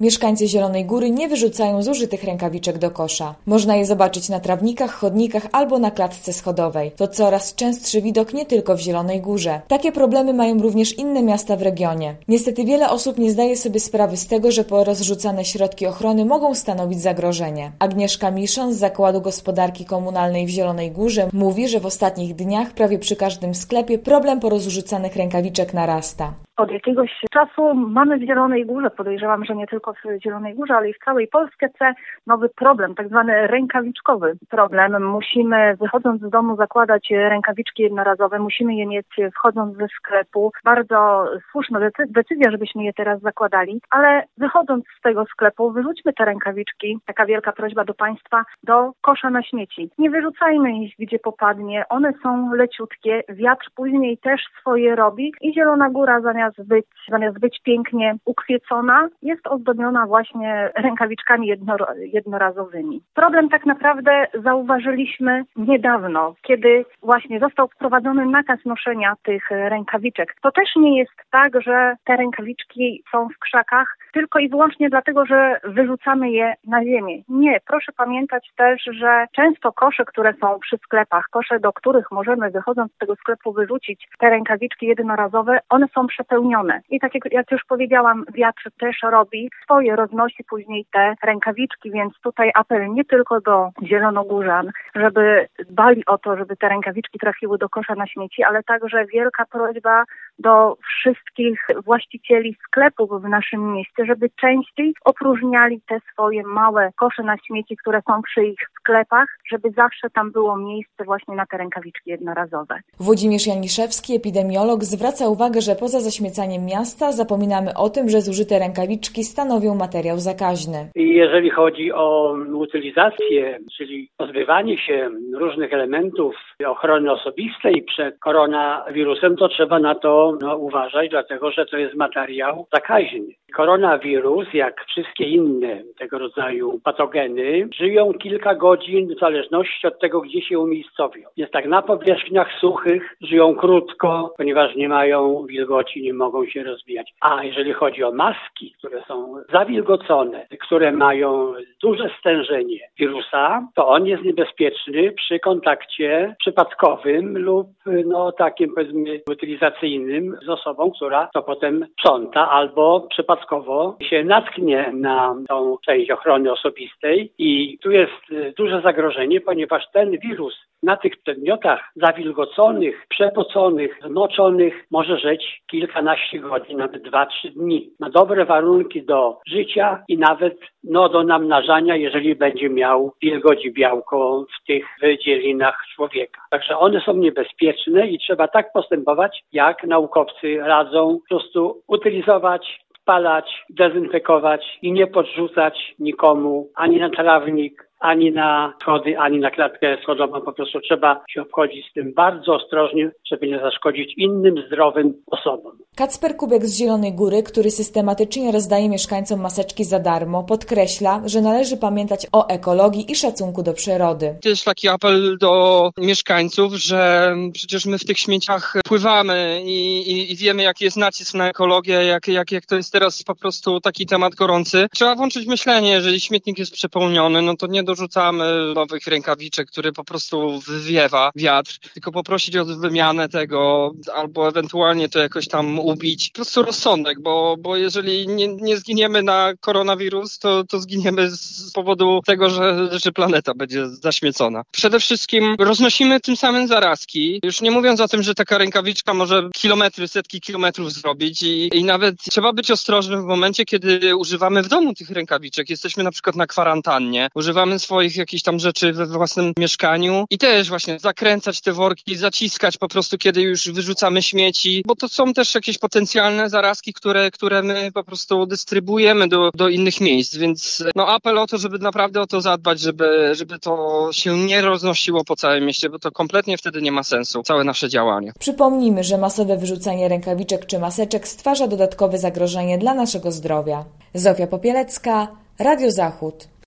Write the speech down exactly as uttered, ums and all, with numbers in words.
Mieszkańcy Zielonej Góry nie wyrzucają zużytych rękawiczek do kosza. Można je zobaczyć na trawnikach, chodnikach albo na klatce schodowej. To coraz częstszy widok nie tylko w Zielonej Górze. Takie problemy mają również inne miasta w regionie. Niestety wiele osób nie zdaje sobie sprawy z tego, że porozrzucane środki ochrony mogą stanowić zagrożenie. Agnieszka Miszon z Zakładu Gospodarki Komunalnej w Zielonej Górze mówi, że w ostatnich dniach prawie przy każdym sklepie problem porozrzucanych rękawiczek narasta. Od jakiegoś czasu mamy w Zielonej Górze, podejrzewam, że nie tylko w Zielonej Górze, ale i w całej Polsce, nowy problem, tak zwany rękawiczkowy problem. Musimy, wychodząc z domu, zakładać rękawiczki jednorazowe, musimy je mieć wchodząc ze sklepu. Bardzo słuszna decyzja, żebyśmy je teraz zakładali, ale wychodząc z tego sklepu, wyrzućmy te rękawiczki, taka wielka prośba do Państwa, do kosza na śmieci. Nie wyrzucajmy ich, gdzie popadnie, one są leciutkie, wiatr później też swoje robi i Zielona Góra zamiast Zamiast być, zamiast być pięknie ukwiecona, jest ozdobiona właśnie rękawiczkami jednoro, jednorazowymi. Problem tak naprawdę zauważyliśmy niedawno, kiedy właśnie został wprowadzony nakaz noszenia tych rękawiczek. To też nie jest tak, że te rękawiczki są w krzakach tylko i wyłącznie dlatego, że wyrzucamy je na ziemię. Nie, proszę pamiętać też, że często kosze, które są przy sklepach, kosze, do których możemy wychodząc z tego sklepu wyrzucić te rękawiczki jednorazowe, one są przepełnione. I tak jak, jak już powiedziałam, wiatr też robi swoje, roznosi później te rękawiczki, więc tutaj apel nie tylko do zielonogórzan, żeby dbali o to, żeby te rękawiczki trafiły do kosza na śmieci, ale także wielka prośba do wszystkich właścicieli sklepów w naszym mieście, żeby częściej opróżniali te swoje małe kosze na śmieci, które są przy ich sklepach, żeby zawsze tam było miejsce właśnie na te rękawiczki jednorazowe. Włodzimierz Janiszewski, epidemiolog, zwraca uwagę, że poza zaśmiecaniem miasta zapominamy o tym, że zużyte rękawiczki stanowią materiał zakaźny. I jeżeli chodzi o utylizację, czyli pozbywanie się różnych elementów ochrony osobistej przed koronawirusem, to trzeba na to no, uważać, dlatego że to jest materiał zakaźny. Koronawirus, jak wszystkie inne tego rodzaju patogeny, żyją kilka godzin w zależności od tego, gdzie się umiejscowią. Jest tak, na powierzchniach suchych żyją krótko, ponieważ nie mają wilgoci, nie mogą się rozwijać. A jeżeli chodzi o maski, które są zawilgocone, które mają duże stężenie wirusa, to on jest niebezpieczny przy kontakcie przypadkowym lub no takim powiedzmy utylizacyjnym z osobą, która to potem sprząta albo przypadkowo się natknie na tą część ochrony osobistej i tu jest duże zagrożenie, ponieważ ten wirus na tych przedmiotach zawilgoconych, przepoconych, zmoczonych może żyć kilkanaście godzin, nawet dwa, trzy dni. Ma dobre warunki do życia i nawet no, do namnażania, jeżeli będzie miał wilgoć i białko w tych wydzielinach człowieka. Także one są niebezpieczne i trzeba tak postępować, jak naukowcy radzą, po prostu utylizować, spalać, dezynfekować i nie podrzucać nikomu ani na trawnik, ani na schody, ani na klatkę schodową. Po prostu trzeba się obchodzić z tym bardzo ostrożnie, żeby nie zaszkodzić innym zdrowym osobom. Kacper Kubek z Zielonej Góry, który systematycznie rozdaje mieszkańcom maseczki za darmo, podkreśla, że należy pamiętać o ekologii i szacunku do przyrody. To jest taki apel do mieszkańców, że przecież my w tych śmieciach pływamy i, i, i wiemy, jaki jest nacisk na ekologię, jak, jak, jak to jest teraz po prostu taki temat gorący. Trzeba włączyć myślenie, jeżeli śmietnik jest przepełniony, no to nie dorzucamy nowych rękawiczek, które po prostu wywiewa wiatr, tylko poprosić o wymianę tego, albo ewentualnie to jakoś tam ubić. Po prostu rozsądek, bo, bo jeżeli nie, nie zginiemy na koronawirus, to, to zginiemy z powodu tego, że, że planeta będzie zaśmiecona. Przede wszystkim roznosimy tym samym zarazki, już nie mówiąc o tym, że taka rękawiczka może kilometry, setki kilometrów zrobić i, i nawet trzeba być ostrożnym w momencie, kiedy używamy w domu tych rękawiczek. Jesteśmy na przykład na kwarantannie, używamy swoich jakichś tam rzeczy we własnym mieszkaniu i też właśnie zakręcać te worki, zaciskać po prostu, kiedy już wyrzucamy śmieci, bo to są też jakieś potencjalne zarazki, które, które my po prostu dystrybuujemy do, do innych miejsc, więc no apel o to, żeby naprawdę o to zadbać, żeby, żeby to się nie roznosiło po całym mieście, bo to kompletnie wtedy nie ma sensu, całe nasze działanie. Przypomnijmy, że masowe wyrzucanie rękawiczek czy maseczek stwarza dodatkowe zagrożenie dla naszego zdrowia. Zofia Popielecka, Radio Zachód.